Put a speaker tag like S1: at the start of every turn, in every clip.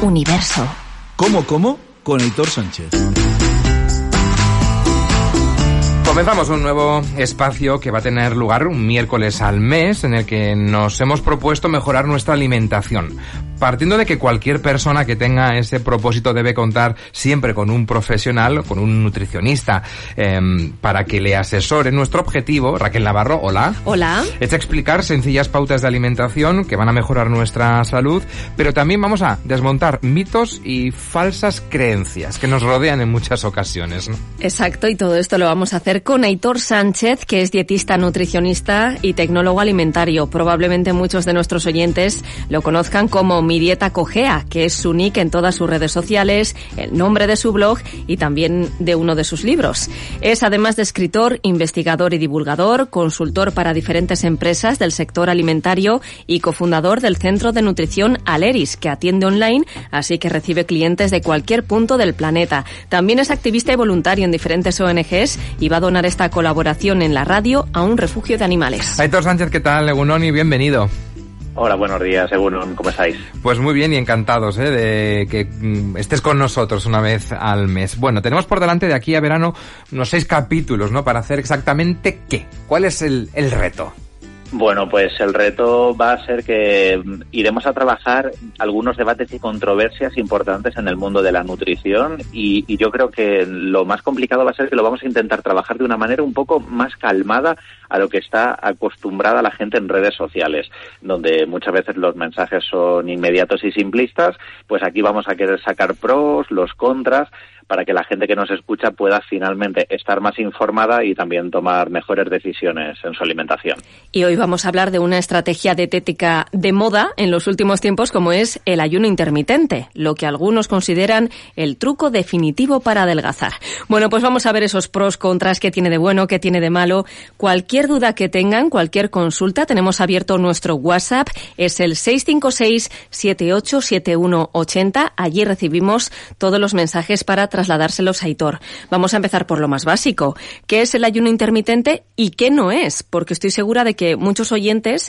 S1: universo.
S2: ¿Cómo? Con Aitor Sánchez.
S3: Comenzamos un nuevo espacio que va a tener lugar un miércoles al mes, en el que nos hemos propuesto mejorar nuestra alimentación. Partiendo de que cualquier persona que tenga ese propósito debe contar siempre con un profesional, con un nutricionista, para que le asesore. Nuestro objetivo, Raquel Navarro, hola.
S1: Hola.
S3: Es explicar sencillas pautas de alimentación que van a mejorar nuestra salud, pero también vamos a desmontar mitos y falsas creencias que nos rodean en muchas ocasiones, ¿no?
S1: Exacto, y todo esto lo vamos a hacer con Aitor Sánchez, que es dietista, nutricionista y tecnólogo alimentario. Probablemente muchos de nuestros oyentes lo conozcan como Mi Dieta Cogea, que es su nick en todas sus redes sociales, el nombre de su blog y también de uno de sus libros. Es además de escritor, investigador y divulgador, consultor para diferentes empresas del sector alimentario y cofundador del Centro de Nutrición Aleris, que atiende online, así que recibe clientes de cualquier punto del planeta. También es activista y voluntario en diferentes ONGs y va a donar esta colaboración en la radio a un refugio de animales.
S3: Aitor Sánchez, ¿qué tal? Egunon y bienvenido.
S4: Hola, buenos días, Egunon, ¿cómo estáis?
S3: Pues muy bien y encantados de que estés con nosotros una vez al mes. Bueno, tenemos por delante de aquí a verano unos 6 capítulos, ¿no? Para hacer exactamente ¿qué? ¿Cuál es el reto?
S4: Bueno, pues el reto va a ser que iremos a trabajar algunos debates y controversias importantes en el mundo de la nutrición y yo creo que lo más complicado va a ser que lo vamos a intentar trabajar de una manera un poco más calmada a lo que está acostumbrada la gente en redes sociales, donde muchas veces los mensajes son inmediatos y simplistas. Pues aquí vamos a querer sacar pros, los contras, para que la gente que nos escucha pueda finalmente estar más informada y también tomar mejores decisiones en su alimentación.
S1: Y hoy vamos a hablar de una estrategia dietética de moda en los últimos tiempos, como es el ayuno intermitente, lo que algunos consideran el truco definitivo para adelgazar. Bueno, pues vamos a ver esos pros, contras, qué tiene de bueno, qué tiene de malo. Cualquier duda que tengan, cualquier consulta, tenemos abierto nuestro WhatsApp, es el 656-787180. Allí recibimos todos los mensajes para trasladárselos a Aitor. Vamos a empezar por lo más básico. ¿Qué es el ayuno intermitente y qué no es? Porque estoy segura de que muchos oyentes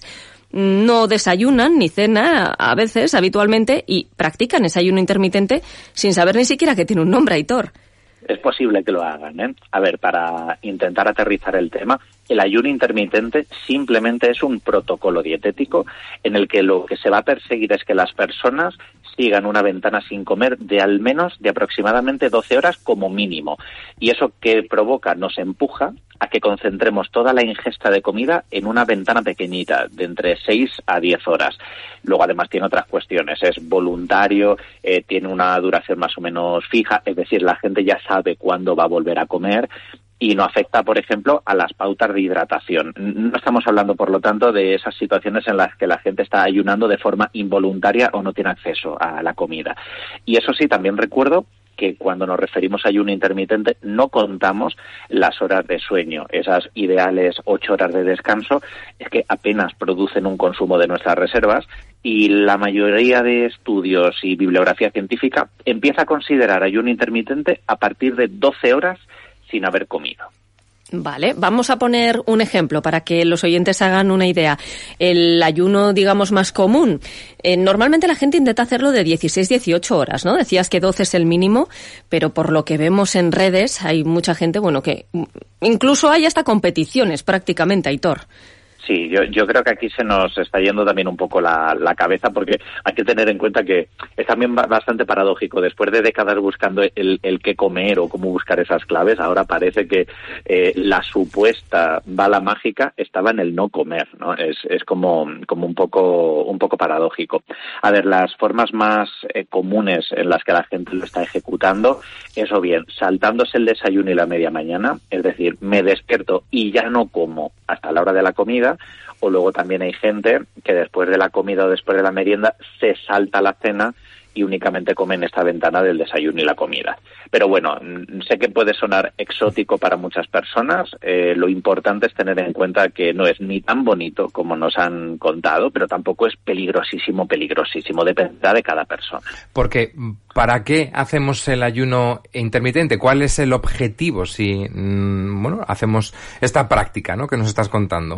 S1: no desayunan ni cenan a veces, habitualmente, y practican ese ayuno intermitente sin saber ni siquiera que tiene un nombre, Aitor.
S4: Es posible que lo hagan, ¿eh? A ver, para intentar aterrizar el tema, el ayuno intermitente simplemente es un protocolo dietético en el que lo que se va a perseguir es que las personas sigan una ventana sin comer de al menos de aproximadamente 12 horas como mínimo. Y eso que provoca, nos empuja a que concentremos toda la ingesta de comida en una ventana pequeñita, de entre 6 a 10 horas. Luego, además, tiene otras cuestiones. Es voluntario, tiene una duración más o menos fija, es decir, la gente ya sabe cuándo va a volver a comer y no afecta, por ejemplo, a las pautas de hidratación. No estamos hablando, por lo tanto, de esas situaciones en las que la gente está ayunando de forma involuntaria o no tiene acceso a la comida. Y eso sí, también recuerdo que cuando nos referimos a ayuno intermitente no contamos las horas de sueño. Esas ideales 8 horas de descanso es que apenas producen un consumo de nuestras reservas y la mayoría de estudios y bibliografía científica empieza a considerar ayuno intermitente a partir de 12 horas sin haber comido.
S1: Vale, vamos a poner un ejemplo para que los oyentes hagan una idea. El ayuno, digamos, más común. Normalmente la gente intenta hacerlo de 16-18 horas, ¿no? Decías que 12 es el mínimo, pero por lo que vemos en redes hay mucha gente, bueno, que incluso hay hasta competiciones prácticamente, Aitor.
S4: Sí, yo creo que aquí se nos está yendo también un poco la cabeza, porque hay que tener en cuenta que es también bastante paradójico. Después de décadas buscando el qué comer o cómo buscar esas claves, ahora parece que la supuesta bala mágica estaba en el no comer, ¿no? Es como un poco paradójico. A ver, las formas más comunes en las que la gente lo está ejecutando es o bien saltándose el desayuno y la media mañana, es decir, me despierto y ya no como hasta la hora de la comida, o luego también hay gente que después de la comida o después de la merienda se salta la cena y únicamente come en esta ventana del desayuno y la comida. Pero bueno, sé que puede sonar exótico para muchas personas. Lo importante es tener en cuenta que no es ni tan bonito como nos han contado, pero tampoco es peligrosísimo. Dependerá de cada persona.
S3: Porque, ¿para qué hacemos el ayuno intermitente? ¿Cuál es el objetivo si, hacemos esta práctica, ¿no?, que nos estás contando?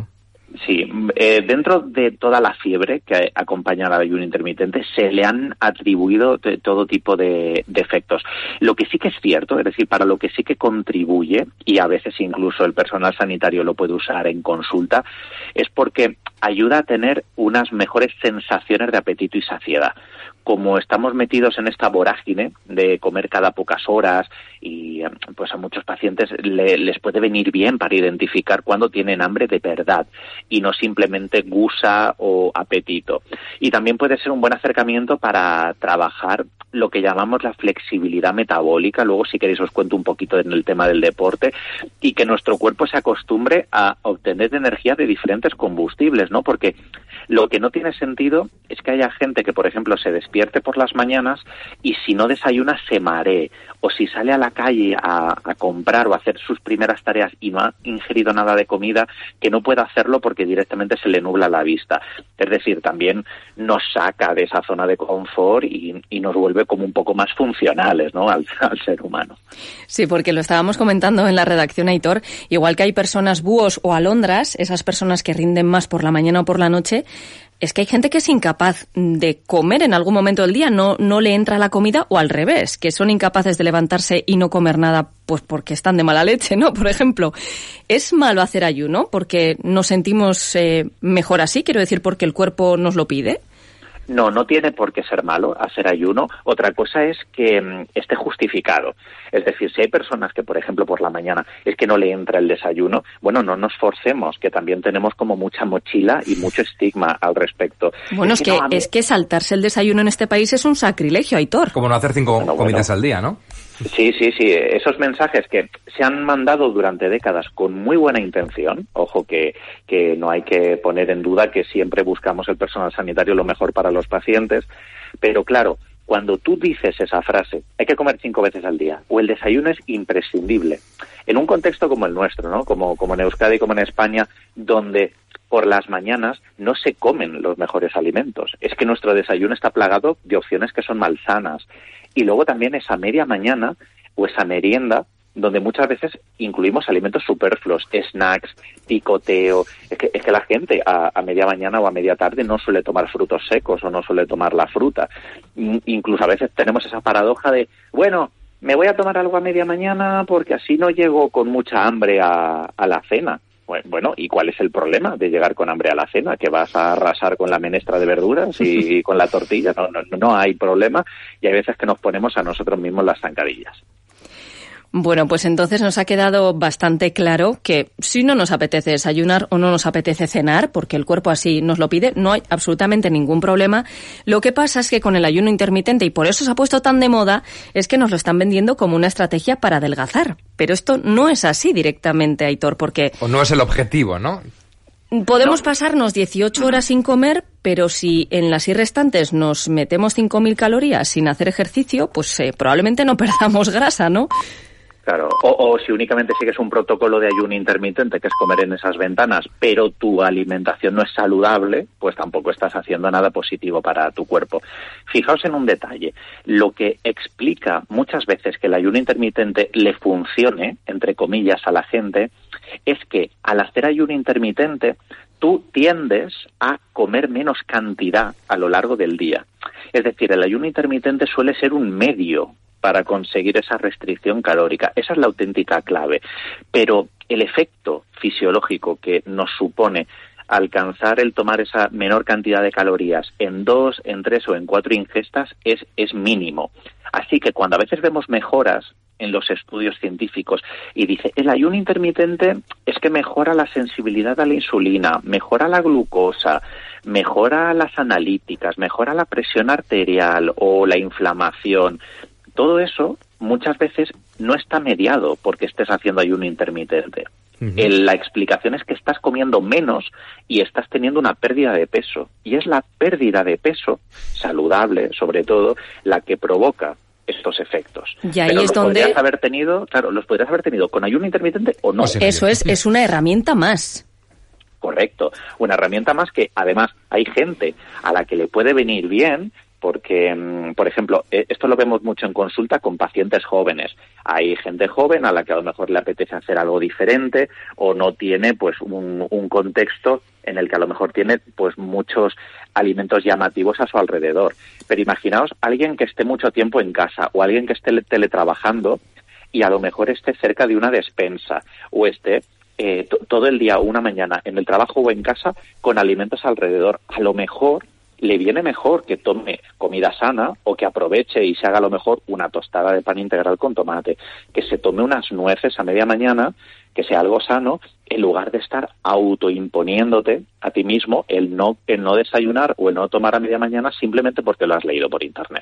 S4: Sí, dentro de toda la fiebre que acompaña al ayuno intermitente se le han atribuido todo tipo de efectos. Lo que sí que es cierto, es decir, para lo que sí que contribuye, y a veces incluso el personal sanitario lo puede usar en consulta, es porque ayuda a tener unas mejores sensaciones de apetito y saciedad. Como estamos metidos en esta vorágine de comer cada pocas horas y pues a muchos pacientes les puede venir bien para identificar cuándo tienen hambre de verdad y no simplemente gusa o apetito. Y también puede ser un buen acercamiento para trabajar lo que llamamos la flexibilidad metabólica. Luego, si queréis, os cuento un poquito en el tema del deporte, y que nuestro cuerpo se acostumbre a obtener energía de diferentes combustibles, ¿no? Porque lo que no tiene sentido es que haya gente que, por ejemplo, se despierte por las mañanas y si no desayuna se maree, o si sale a la calle a comprar o a hacer sus primeras tareas y no ha ingerido nada de comida, que no pueda hacerlo porque directamente se le nubla la vista. Es decir, también nos saca de esa zona de confort y nos vuelve como un poco más funcionales, ¿no?, al ser humano.
S1: Sí, porque lo estábamos comentando en la redacción, Aitor, igual que hay personas búhos o alondras, esas personas que rinden más por la mañana o por la noche, es que hay gente que es incapaz de comer en algún momento del día, no le entra la comida, o al revés, que son incapaces de levantarse y no comer nada pues porque están de mala leche, ¿no? Por ejemplo, ¿es malo hacer ayuno porque nos sentimos mejor así? Quiero decir, porque el cuerpo nos lo pide.
S4: No tiene por qué ser malo hacer ayuno. Otra cosa es que esté justificado. Es decir, si hay personas que, por ejemplo, por la mañana es que no le entra el desayuno, bueno, no nos forcemos, que también tenemos como mucha mochila y mucho estigma al respecto.
S1: Bueno, es que saltarse el desayuno en este país es un sacrilegio, Aitor.
S3: Como no hacer 5 comidas al día, ¿no?
S4: Sí. Esos mensajes que se han mandado durante décadas con muy buena intención, ojo que no hay que poner en duda que siempre buscamos el personal sanitario lo mejor para los pacientes, pero claro, cuando tú dices esa frase, hay que comer 5 veces al día, o el desayuno es imprescindible, en un contexto como el nuestro, ¿no? Como en Euskadi, como en España, donde por las mañanas no se comen los mejores alimentos. Es que nuestro desayuno está plagado de opciones que son malsanas. Y luego también esa media mañana o esa merienda, donde muchas veces incluimos alimentos superfluos, snacks, picoteo. Es que la gente a media mañana o a media tarde no suele tomar frutos secos o no suele tomar la fruta. Incluso a veces tenemos esa paradoja de, bueno, me voy a tomar algo a media mañana porque así no llego con mucha hambre a la cena. Bueno, ¿y cuál es el problema de llegar con hambre a la cena? ¿Que vas a arrasar con la menestra de verduras y con la tortilla? No hay problema, y hay veces que nos ponemos a nosotros mismos las zancadillas.
S1: Bueno, pues entonces nos ha quedado bastante claro que si no nos apetece desayunar o no nos apetece cenar, porque el cuerpo así nos lo pide, no hay absolutamente ningún problema. Lo que pasa es que con el ayuno intermitente, y por eso se ha puesto tan de moda, es que nos lo están vendiendo como una estrategia para adelgazar. Pero esto no es así directamente, Aitor, porque...
S3: O no es el objetivo, ¿no?
S1: Podemos pasarnos 18 horas sin comer, pero si en las restantes nos metemos 5.000 calorías sin hacer ejercicio, pues probablemente no perdamos grasa, ¿no?
S4: Claro, o si únicamente sigues un protocolo de ayuno intermitente, que es comer en esas ventanas, pero tu alimentación no es saludable, pues tampoco estás haciendo nada positivo para tu cuerpo. Fijaos en un detalle, lo que explica muchas veces que el ayuno intermitente le funcione, entre comillas, a la gente, es que al hacer ayuno intermitente, tú tiendes a comer menos cantidad a lo largo del día. Es decir, el ayuno intermitente suele ser un medio para conseguir esa restricción calórica. Esa es la auténtica clave. Pero el efecto fisiológico que nos supone alcanzar el tomar esa menor cantidad de calorías en 2, en 3 o en 4 ingestas es mínimo. Así que cuando a veces vemos mejoras en los estudios científicos y dice, el ayuno intermitente es que mejora la sensibilidad a la insulina, mejora la glucosa, mejora las analíticas, mejora la presión arterial o la inflamación. Todo eso muchas veces no está mediado porque estés haciendo ayuno intermitente. Uh-huh. La explicación es que estás comiendo menos y estás teniendo una pérdida de peso. Y es la pérdida de peso, saludable sobre todo, la que provoca estos efectos.
S1: Y ahí es donde...
S4: los podrías haber tenido con ayuno intermitente o no.
S1: Eso es una herramienta más.
S4: Correcto, una herramienta más que además hay gente a la que le puede venir bien porque, por ejemplo, esto lo vemos mucho en consulta con pacientes jóvenes. Hay gente joven a la que a lo mejor le apetece hacer algo diferente o no tiene pues un contexto en el que a lo mejor tiene pues muchos alimentos llamativos a su alrededor. Pero imaginaos alguien que esté mucho tiempo en casa o alguien que esté teletrabajando y a lo mejor esté cerca de una despensa o esté todo el día o una mañana en el trabajo o en casa con alimentos alrededor. A lo mejor le viene mejor que tome comida sana o que aproveche y se haga a lo mejor una tostada de pan integral con tomate, que se tome unas nueces a media mañana, que sea algo sano, en lugar de estar autoimponiéndote a ti mismo el no desayunar o el no tomar a media mañana simplemente porque lo has leído por internet.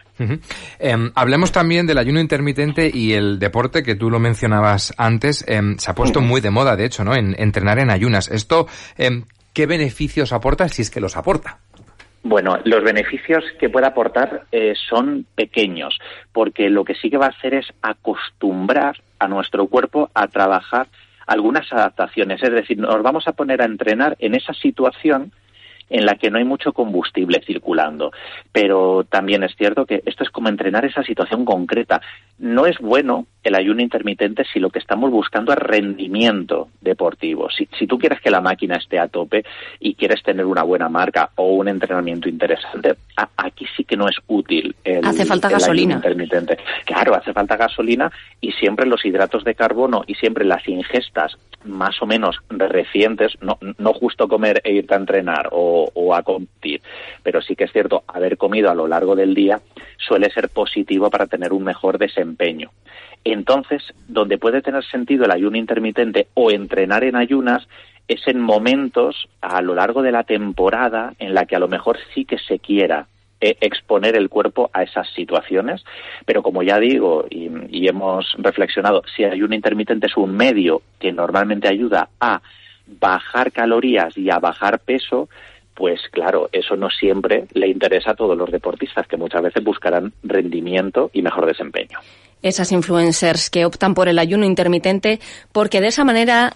S3: Hablemos también del ayuno intermitente y el deporte, que tú lo mencionabas antes. Se ha puesto muy de moda, de hecho, ¿no? Entrenar en ayunas. Esto, ¿qué beneficios aporta, si es que los aporta?
S4: Bueno, los beneficios que puede aportar son pequeños, porque lo que sí que va a hacer es acostumbrar a nuestro cuerpo a trabajar algunas adaptaciones. Es decir, nos vamos a poner a entrenar en esa situación en la que no hay mucho combustible circulando. Pero también es cierto que esto es como entrenar esa situación concreta. No es bueno el ayuno intermitente si lo que estamos buscando es rendimiento deportivo. Si tú quieres que la máquina esté a tope y quieres tener una buena marca o un entrenamiento interesante, aquí sí que no es útil
S1: hace falta gasolina.
S4: Ayuno intermitente. Claro, hace falta gasolina y siempre los hidratos de carbono y siempre las ingestas más o menos recientes, no justo comer e irte a entrenar o a competir, pero sí que es cierto, haber comido a lo largo del día suele ser positivo para tener un mejor desempeño. Entonces, donde puede tener sentido el ayuno intermitente o entrenar en ayunas es en momentos a lo largo de la temporada en la que a lo mejor sí que se quiera exponer el cuerpo a esas situaciones, pero como ya digo y hemos reflexionado, si el ayuno intermitente es un medio que normalmente ayuda a bajar calorías y a bajar peso, pues claro, eso no siempre le interesa a todos los deportistas, que muchas veces buscarán rendimiento y mejor desempeño.
S1: Esas influencers que optan por el ayuno intermitente porque de esa manera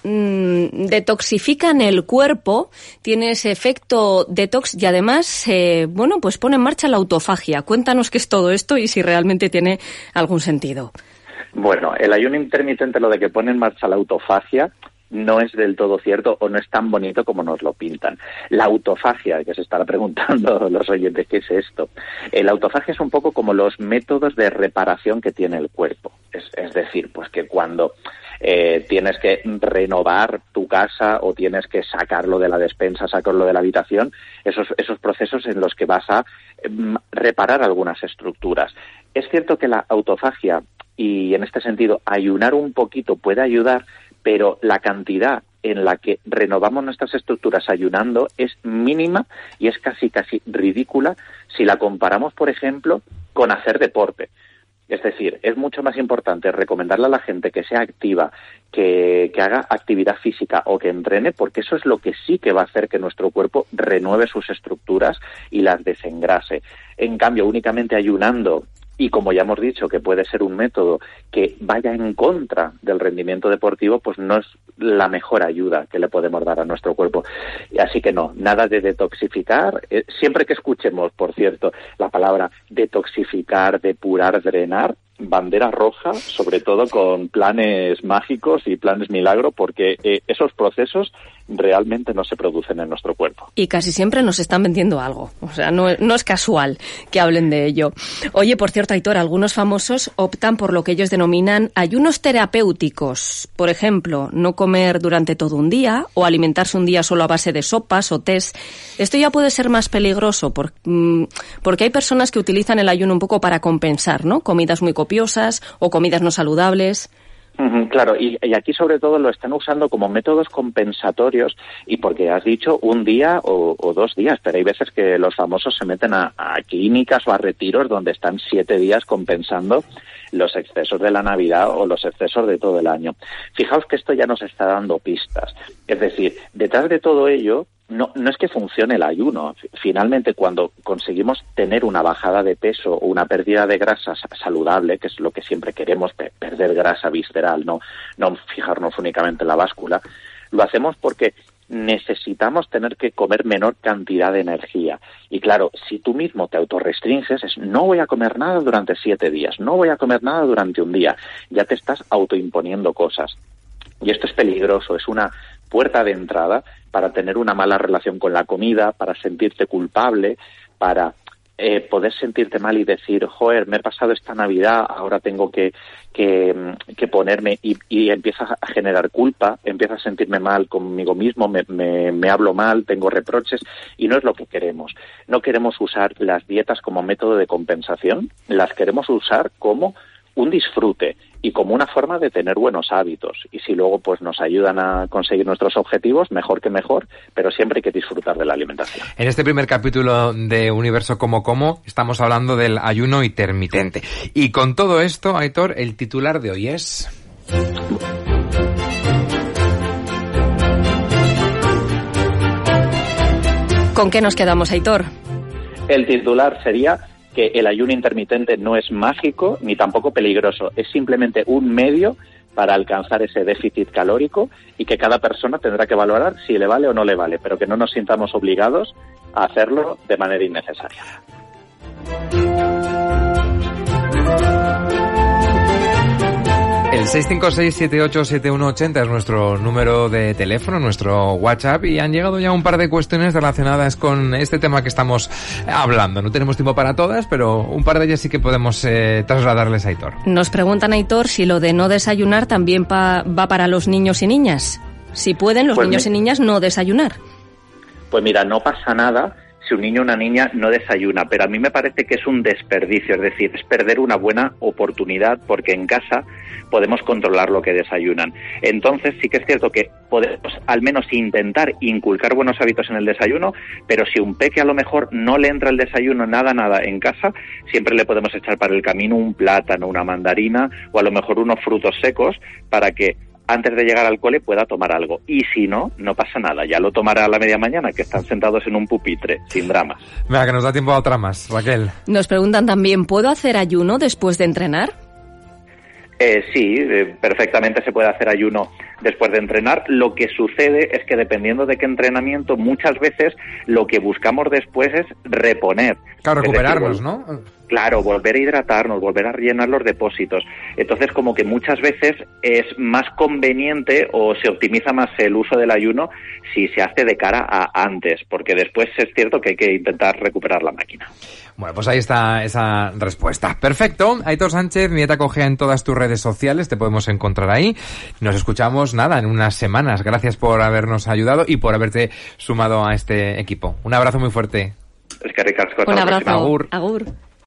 S1: detoxifican el cuerpo, tiene ese efecto detox y además, pues pone en marcha la autofagia. Cuéntanos qué es todo esto y si realmente tiene algún sentido.
S4: Bueno, el ayuno intermitente, lo de que pone en marcha la autofagia, no es del todo cierto o no es tan bonito como nos lo pintan. La autofagia, que se estará preguntando los oyentes, ¿qué es esto? La autofagia es un poco como los métodos de reparación que tiene el cuerpo. Es decir, pues que cuando tienes que renovar tu casa o tienes que sacarlo de la despensa, sacarlo de la habitación, esos procesos en los que vas a reparar algunas estructuras. Es cierto que la autofagia, y en este sentido ayunar un poquito puede ayudar, pero la cantidad en la que renovamos nuestras estructuras ayunando es mínima y es casi ridícula si la comparamos, por ejemplo, con hacer deporte. Es decir, es mucho más importante recomendarle a la gente que sea activa, que haga actividad física o que entrene, porque eso es lo que sí que va a hacer que nuestro cuerpo renueve sus estructuras y las desengrase. En cambio, únicamente ayunando, y como ya hemos dicho que puede ser un método que vaya en contra del rendimiento deportivo, pues no es la mejor ayuda que le podemos dar a nuestro cuerpo. Así que no, nada de detoxificar. Siempre que escuchemos, por cierto, la palabra detoxificar, depurar, drenar, bandera roja, sobre todo con planes mágicos y planes milagro, porque esos procesos realmente no se producen en nuestro cuerpo.
S1: Y casi siempre nos están vendiendo algo. O sea, no es casual que hablen de ello. Oye, por cierto, Aitor, algunos famosos optan por lo que ellos denominan ayunos terapéuticos. Por ejemplo, no comer durante todo un día o alimentarse un día solo a base de sopas o tés. Esto ya puede ser más peligroso porque hay personas que utilizan el ayuno un poco para compensar, ¿no? Comidas muy copiosas o comidas no saludables.
S4: Claro, y aquí sobre todo lo están usando como métodos compensatorios y porque has dicho un día o 2 días, pero hay veces que los famosos se meten a clínicas o a retiros donde están 7 días compensando los excesos de la Navidad o los excesos de todo el año. Fijaos que esto ya nos está dando pistas. Es decir, detrás de todo ello no es que funcione el ayuno. Finalmente, cuando conseguimos tener una bajada de peso o una pérdida de grasa saludable, que es lo que siempre queremos, perder grasa visceral, no fijarnos únicamente en la báscula, lo hacemos porque necesitamos tener que comer menor cantidad de energía. Y claro, si tú mismo te autorrestringes, no voy a comer nada durante 7 días, no voy a comer nada durante un día, ya te estás autoimponiendo cosas. Y esto es peligroso, es una puerta de entrada para tener una mala relación con la comida, para sentirte culpable, para poder sentirte mal y decir, joder, me he pasado esta Navidad, ahora tengo que ponerme, y empiezas a generar culpa, empiezas a sentirme mal conmigo mismo, me hablo mal, tengo reproches, y no es lo que queremos. No queremos usar las dietas como método de compensación, las queremos usar como un disfrute y como una forma de tener buenos hábitos. Y si luego pues nos ayudan a conseguir nuestros objetivos, mejor que mejor, pero siempre hay que disfrutar de la alimentación.
S3: En este primer capítulo de Universo Como estamos hablando del ayuno intermitente. Y con todo esto, Aitor, el titular de hoy es...
S1: ¿Con qué nos quedamos, Aitor?
S4: El titular sería que el ayuno intermitente no es mágico ni tampoco peligroso, es simplemente un medio para alcanzar ese déficit calórico y que cada persona tendrá que valorar si le vale o no le vale, pero que no nos sintamos obligados a hacerlo de manera innecesaria.
S3: El 656787180 es nuestro número de teléfono, nuestro WhatsApp, y han llegado ya un par de cuestiones relacionadas con este tema que estamos hablando. No tenemos tiempo para todas, pero un par de ellas sí que podemos trasladarles a Aitor.
S1: Nos preguntan, Aitor, si lo de no desayunar también va para los niños y niñas. Si pueden los niños y niñas no desayunar.
S4: Pues mira, no pasa nada si un niño o una niña no desayuna, pero a mí me parece que es un desperdicio, es decir, es perder una buena oportunidad porque en casa podemos controlar lo que desayunan. Entonces sí que es cierto que podemos al menos intentar inculcar buenos hábitos en el desayuno, pero si un peque a lo mejor no le entra el desayuno nada en casa, siempre le podemos echar para el camino un plátano, una mandarina o a lo mejor unos frutos secos para que antes de llegar al cole pueda tomar algo. Y si no, no pasa nada. Ya lo tomará a la media mañana, que están sentados en un pupitre, sin dramas.
S3: Venga, que nos da tiempo a otra más. Raquel.
S1: Nos preguntan también, ¿puedo hacer ayuno después de entrenar?
S4: Sí, perfectamente se puede hacer ayuno después de entrenar. Lo que sucede es que dependiendo de qué entrenamiento, muchas veces lo que buscamos después es reponer.
S3: Claro, recuperarnos, ¿no?
S4: Claro, volver a hidratarnos, volver a rellenar los depósitos. Entonces, como que muchas veces es más conveniente o se optimiza más el uso del ayuno si se hace de cara a antes, porque después es cierto que hay que intentar recuperar la máquina.
S3: Bueno, pues ahí está esa respuesta. Perfecto. Aitor Sánchez, Dieta Cogea en todas tus redes sociales, te podemos encontrar ahí. Nos escuchamos, en unas semanas. Gracias por habernos ayudado y por haberte sumado a este equipo. Un abrazo muy fuerte.
S4: Es que ricasco.
S1: Un abrazo. Agur.